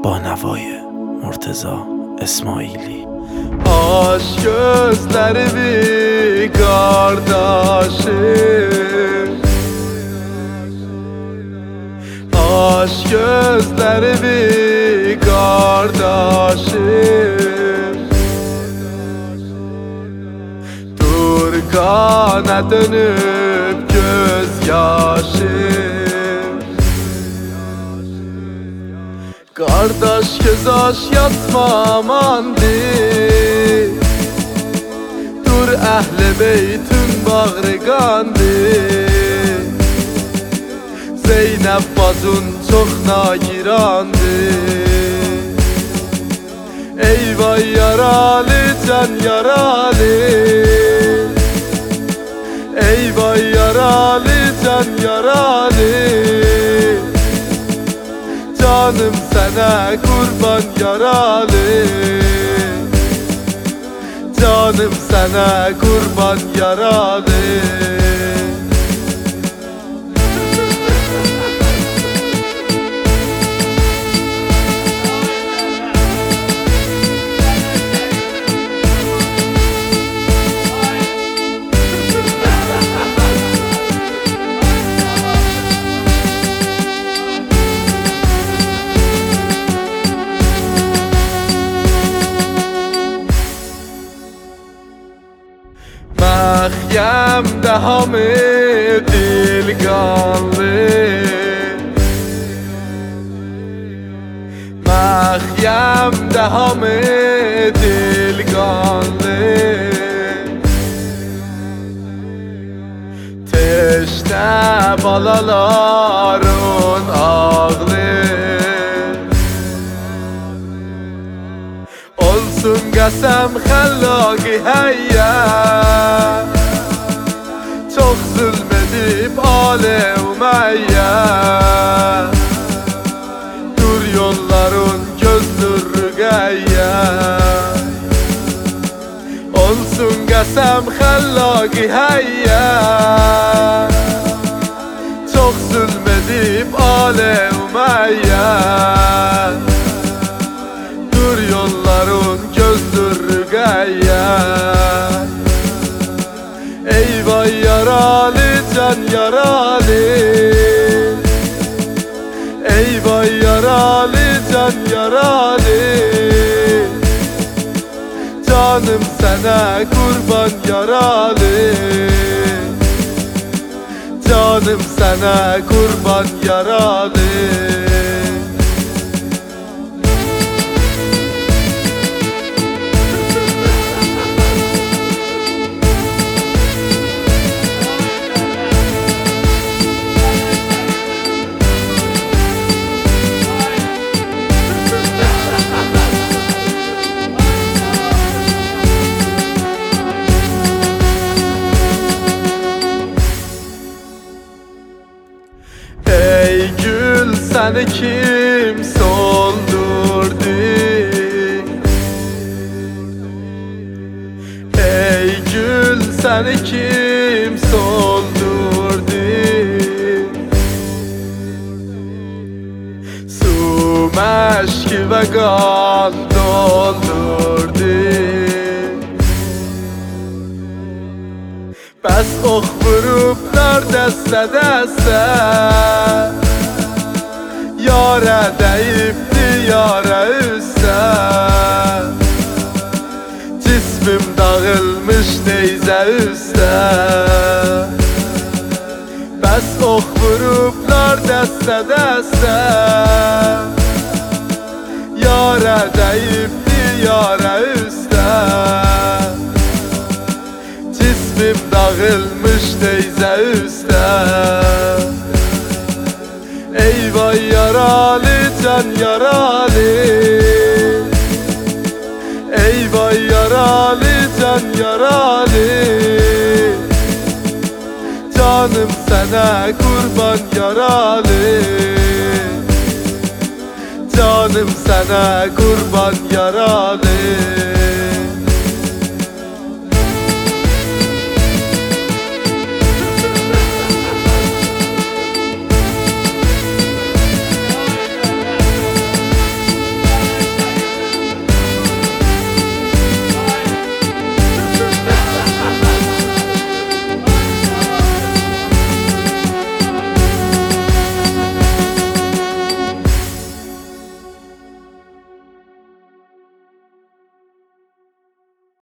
با نوای مرتضی اسماعیلی. Aş gözlerimi kardeşim, aş gözlerimi kardeşim, dur kana dönüp gözyaşım. Kardeş göz aş yatmamandı, dur əhl-i beytün bağrı qandı. Zeynəb bacın çox nagirandı. Eyvay yaralı can yaralı, eyvay yaralı can yaralı. Canım sana kurban yaralı, canım sana kurban yaralı. Məxyəm hamı dil qanlı, Məxyəm hamı dil qanlı. Teşnə balaların ağlı, olsun qəsəm xəllaqi həyyə. Çok zulmedip alevmeye, dur yolların gözdür gayye. Olsun qəsəm xəllaqi həyyə, çok zulmedip alevmeye, dur yolların gözdür gayye. Eyvay yaralı can yaralı, eyvay yaralı can yaralı. Canım sana kurban yaralı, canım sana kurban yaralı. Ey gül seni kim soldurdu? Ey gül seni kim soldurdu? Su meşki ve kan doldurdu. Bəs ox vurublar dəstə dəstə, yara dəyibdi yara üstə. Cismim dağılmış neyzə üstə. Bəs ox vurublar dəstə dəstə, yara dəyibdi yara üstə. Cismim dağılmış neyzə üstə. Eyvay yaralı can yaralı, eyvay yaralı can yaralı. Canım sana kurban yaralı, canım sana kurban yaralı.